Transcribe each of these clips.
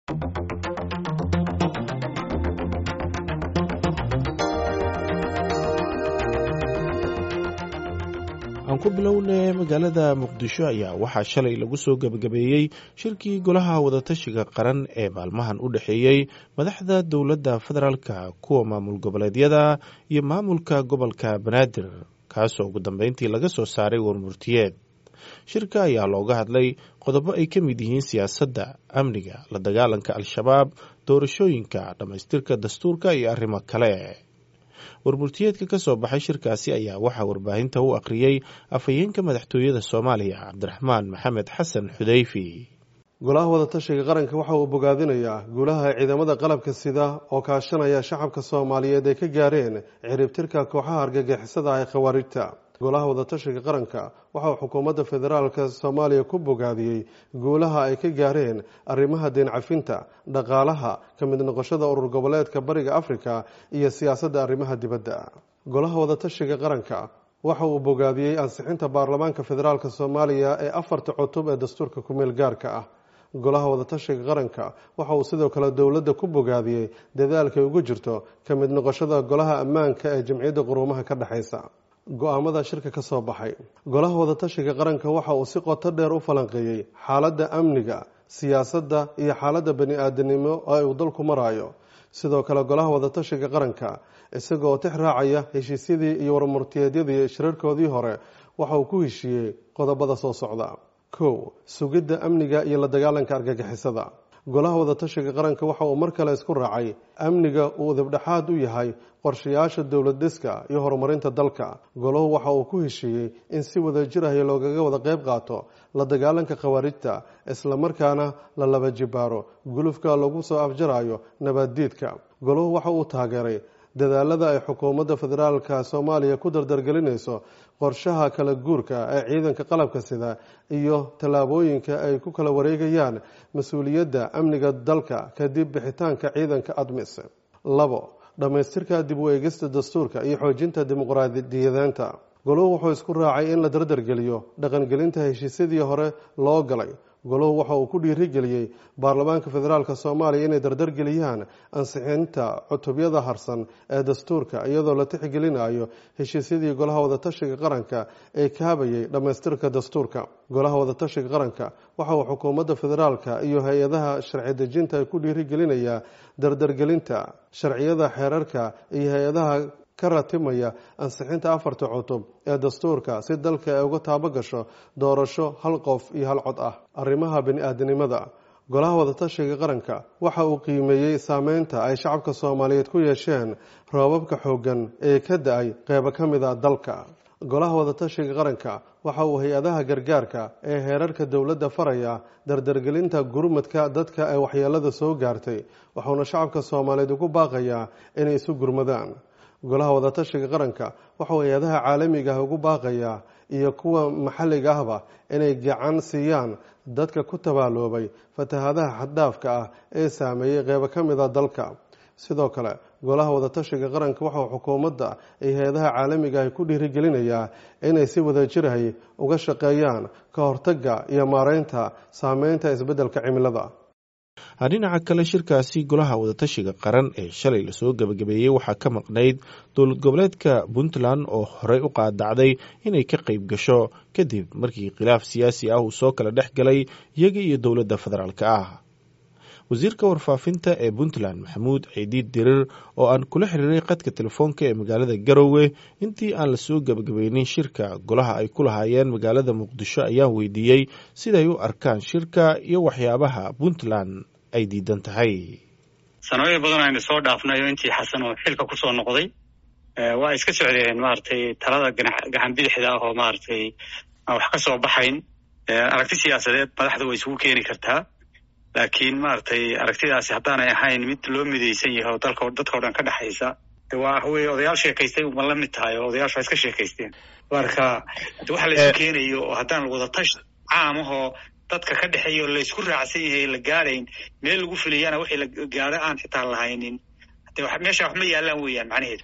aan ku bilownay magaalada muqdisho ayaa waxaa shalay lagu soo gabagabeeyey shirkii golaha wadatashiga qaran ee maalmahan u dhexeeyey madaxda dowladda federaalka kuwa maamul goboleedyada iyo maamulka gobolka banaadir kaasoo ugu dambeyntii laga soo saaray warmurtiyeed. shirka ayaa looga hadlay qodobo ay ka mid yihiin siyaasadda, amniga, la dagaalanka al-shabaab, doorashooyinka, dhammaystirka dastuurka iyo arrimo kale. warmurtiyeedka ka soo baxay shirkaasi ayaa waxaa warbaahinta u akhriyey afhayeenka madaxtooyada Soomaaliya Cabdiraxmaan Maxamed Xasan Xudayfi. golaha wadatashiga qaranka waxa uu bogaadinayaa guulaha ciidamada qalabka sida oo kaashanaya shacabka Soomaaliyeed ay ka gaareen ciribtirka kooxaha argagixisada ee khawaarijta. golaha wadatashiga qaranka waxa uu xukuumadda federaalka Soomaaliya ku bogaadiyey guulaha ay ka gaareen arrimaha deen cafinta, dhaqaalaha, ka mid noqoshada urur goboleedka Bariga Afrika iyo siyaasadda arrimaha dibadda. golaha wadatashiga qaranka waxa uu bogaadiyey ansixinta baarlamaanka federaalka Soomaaliya ee 4 cutub ee dastuurka ku meel gaarka ah. golaha wadatashiga qaranka waxa uu sidoo kale dowladda ku bogaadiyey dadaalka ugu jirto ka mid noqoshada golaha ammaanka ee jamciyadda quruumaha ka dhaxaysa. go'aamada shirka ka soo baxay. golaha wadatashiga qaranka waxa uu si qoto dheer u falanqeeyey xaaladda amniga, siyaasadda iyo xaaladda bani-aadanimo ee uu dalku marayo. sidoo kale golaha wadatashiga qaranka isagoo tix raacaya heshiisyadii iyo warmurtiyeedyadii shirarkoodii hore waxa uu ku heshiiyey qodobada soo socda. 1. sugidda amniga iyo la dagaalanka argagixisada. golaha wadatashiga qaranka waxa uu mar kale isku raacay amniga uu dibdhexaad u yahay qorshayaasha dowlad dhiska iyo horumarinta dalka. golahu waxa uu ku heshiiyey in si wadajir ah loogaga wada qayb qaato la dagaalanka khawaarijta, isla markaana la laba jibaaro gulufka lagu soo afjarayo nabaddiidka. golahu waxa uu taageeray dadaalada ay xukuumadda federaalka Soomaaliya ku dardargelinayso qorshaha kala guurka ee ciidanka qalabka sida iyo tallaabooyinka ay ku kala wareegayaan mas'uuliyadda amniga dalka kadib bixitaanka ciidanka ADMIS. 2. dhammaystirka dib u eegista dastuurka iyo xoojinta dimuqraadiyadeynta. goluhu wuxuu isku raacay in la dardargeliyo dhaqangelinta heshiisyadii hore loo galay. goluhu waxa uu ku dhiirigeliyey baarlamaanka federaalka Soomaaliya inay dardargeliyaan ansixinta cutubyada harsan ee dastuurka iyadoo la tixgelinayo heshiisyadii golaha wadatashiga qaranka ee kaabayay dhammaystirka dastuurka. golaha wadatashiga qaranka waxa uu xukuumadda federaalka iyo hay-adaha sharci dejinta ku dhiirigelinayaa dardargelinta sharciyada, xeerarka iyo hay-adaha ka ratimaya ansixinta 4 cutub ee dastuurka si dalka ay uga taabo gasho doorasho hal qof iyo hal cod ah. arrimaha bani-aadanimada. golaha wadatashiga qaranka waxa uu qiimeeyey saameynta ay shacabka Soomaaliyeed ku yeesheen roobabka xooggan ee ka da-ay qaybo ka mid ah dalka. golaha wadatashiga qaranka waxa uu hay-adaha gargaarka ee heerarka dowladda faraya dardargelinta gurmadka dadka ay waxyeelada soo gaartay, waxaana shacabka Soomaaliyeed ugu baaqayaa inay isu gurmadaan. golaha wadatashiga qaranka waxa uu hay-adaha caalamiga ah ugu baaqayaa iyo kuwa maxalliga ahba inay gacan siiyaan dadka ku tabaaloobay fatahaadaha xad-dhaafka ah ee saameeyey qaybo ka mid ah dalka. sidoo kale golaha wadatashiga qaranka waxa uu xukuumadda iyo hay-adaha caalamiga ah ku dhiirigelinayaa inay si wadajir ah uga shaqeeyaan ka hortagga iyo maareynta saameynta isbeddelka cimilada. dhinaca kale shirkaasi golaha wadatashiga qaran ee shalay lasoo gabagabeeyey waxaa ka maqnayd dowlad goboleedka Puntland oo horey u qaadacday inay ka qayb gasho kadib markii khilaaf siyaasi ah uu soo kala dhex galay iyaga iyo dowladda federaalka ah. wasiirka warfaafinta ee Puntland Maxamuud Ciidiid Dirir oo aan kula xiriiray qadka telefoonka ee magaalada Garowe intii aan lasoo gabagabeynin shirka golaha ay ku lahaayeen magaalada Muqdisho ayaan weydiiyey siday u arkaan shirka iyo waxyaabaha Puntland ay diidan tahay. sanooyin badan aynu soo dhaafnayo intii xasan oo xilka ku soo noqday waa iska socdeen talada gacan bidixda ah oo aan wax ka soo baxayn. aragti siyaasadeed madaxda way isugu keeni kartaa, laakiin aragtidaasi haddaanay ahayn mid loo midaysan yahay oo dadka oo dhan ka dhaxaysa waa odayaal sheekaystay uma la mid tahay oo odayaashu iska sheekaysteen. marka waxa la isu keenayo oo haddaan wada tash caamahoo dadka ka dhaxeeyo la isku raacsan yahay la gaarayn meel lagu filiyana wixii la gaaro aan xitaa lahaynin meesha wax ma yaalaan weeyaan macnaheedu.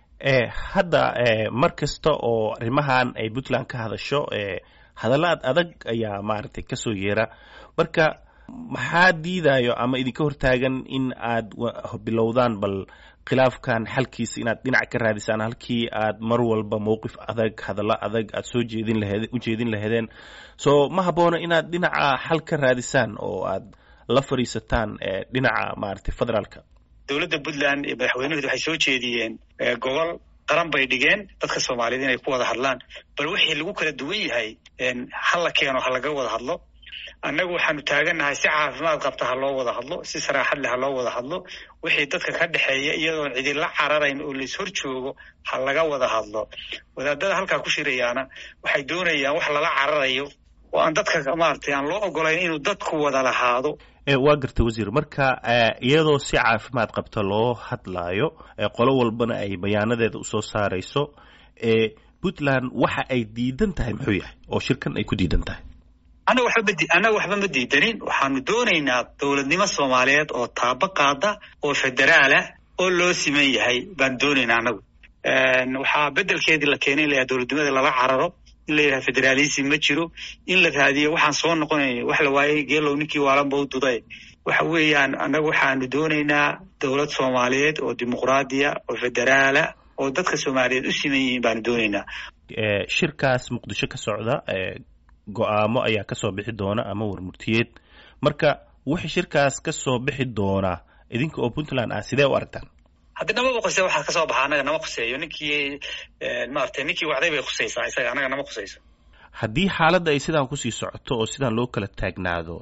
hadda mar kasta oo arrimahan ay Puntland ka hadasho hadallad adag ayaa kasoo yeera. marka maxaa diidayo ama idinka hortaagan in aad bilowdaan bal khilaafkan xalkiisa inaad dhinac ka raadisaan halkii aad mar walba mowqif adag hadallo adag aad u jeedin laheedeen so ma habboona inaad dhinaca xal ka raadisaan oo aad la fadhiisataan dhinaca maaragtay federaalka dowladda puntland iyo madaxweynuhu waxay soo jeediyeen gobol qaran bay dhigeen dadka soomaaliyeed inay ku wada hadlaan bal wixii lagu kala duwan yahay hala keeno ha laga wada hadlo annagu waxaanu taagannahay si caafimaad qabta ha loo wada hadlo si saraaxad leh ha loo wada hadlo wixii dadka ka dhexeeya iyadoon cidi la cararayn oo lais hor joogo ha laga wada hadlo wadaadada halkaa ku shirayaana waxay doonayaan wax lala cararayo oo aan dadka maaragtay aan loo ogolayn inuu dadku wada lahaado waa garta wasiir marka iyadoo si caafimaad qabta loo hadlaayo qolo walbana ay bayaanadeeda usoo saarayso puntland waxa ay diidan tahay muxuu yahay oo shirkan ay ku diidan tahay annaga waxba ma diidanin waxaanu doonaynaa dowladnimo soomaaliyeed oo taabo qaada oo federaalah oo loo siman yahay baan doonaynaa annagu waxaa bedelkeedii la keenay in la yidhaha dowladnimada lala cararo in la yidhaha federalism ma jiro in la raadiyo waxaan soo noqonayna wax la waayey geelow ninkii waalanba u duday waxa weeyaan annagu waxaanu doonaynaa dowlad soomaaliyeed oo dimuqraadiya oo federaalah oo dadka soomaaliyeed u siman yihiin baanu doonaynaa shirkaas muqdisho ka socda go-aamo ayaa ka soo bixi doona ama warmurtiyeed marka wixii shirkaas ka soo bixi doona idinka oo puntland ah sidee u aragtaan haddi namaba khusey waxaa kasoo baxa annaga nama khuseeyo ninkii maaragtay ninkii wacday bay khusaysaa isaga annaga nama khusayso haddii xaaladda ay sidaan kusii socoto oo sidaan loo kala taagnaado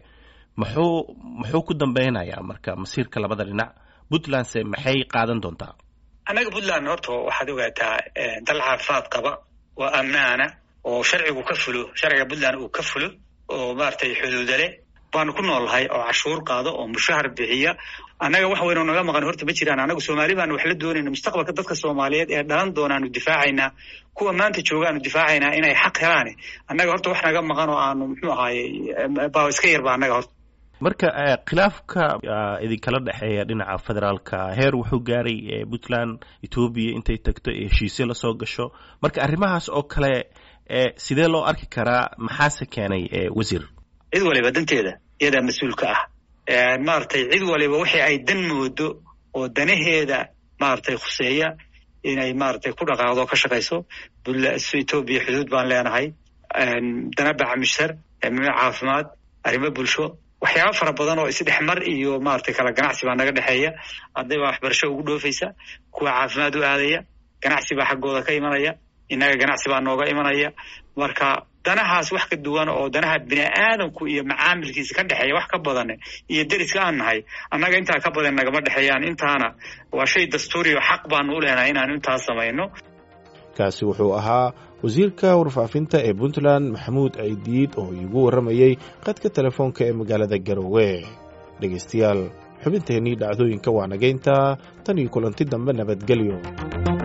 muxuu ku dambeynayaa marka masiirka labada dhinac puntlandse maxay qaadan doontaa annaga puntland horta waxaad ogaataa dal caafimaad qaba oo ammaana oo sharcigu ka fulo sharciga puntland uu ka fulo oo maaragtay xuduuda leh baanu ku noolnahay oo cashuur qaado oo mushahar bixiya annaga wax weyn oo naga maqan horta ma jiraan annagu soomaali baanu wax la doonayna mustaqbalka dadka soomaaliyeed ee dhalan doonaanu difaacaynaa kuwa maanta joogaanu difaacaynaa inay xaq helaane annaga horta wax naga maqan oo aanu muxuu ahaayey baa iska yarba annaga horta marka khilaafka idinkala dhexeeya dhinaca federaalka heer wuxuu gaaray puntland etoobiya intay tagto ee heshiisyo lasoo gasho marka arrimahaas oo kale sidee loo arki karaa maxaase keenay wasiir cid waliba danteeda iyadaa mas-uulka ah maaragtay cid waliba wixii ay dan moodo oo danaheeda maaragtay khuseeya inay maaragtay ku dhaqaaqdo o ka shaqayso etoobiya xuduud baan leenahay dana bacmishar caafimaad arrimo bulsho waxyaaba fara badan oo isdhexmar iyo maaragtay kala ganacsi baa naga dhexeeya hadday baa waxbarasho ugu dhoofaysa kuwa caafimaad u aadaya ganacsi baa xaggooda ka imanaya innaga ganacsi baa nooga imanaya marka danahaas wax ka duwan oo danaha bini aadamku iyo macaamilkiisa ka dhexeeya wax ka badan iyo deriska aan nahay annaga intaa ka badan nagama dhexeeyaan intaana waa shay dastuuri oo xaq baanu u leenahay inaanu intaas samayno kaasi wuxuu ahaa wasiirka warfaafinta ee puntland maxamuud ciidiid oo iigu warramayey qadka telefoonka ee magaalada garowe dhegaystayaal xubinteennii dhacdooyinka waa nagaynta tan iyo kulanti dambe nabadgelyo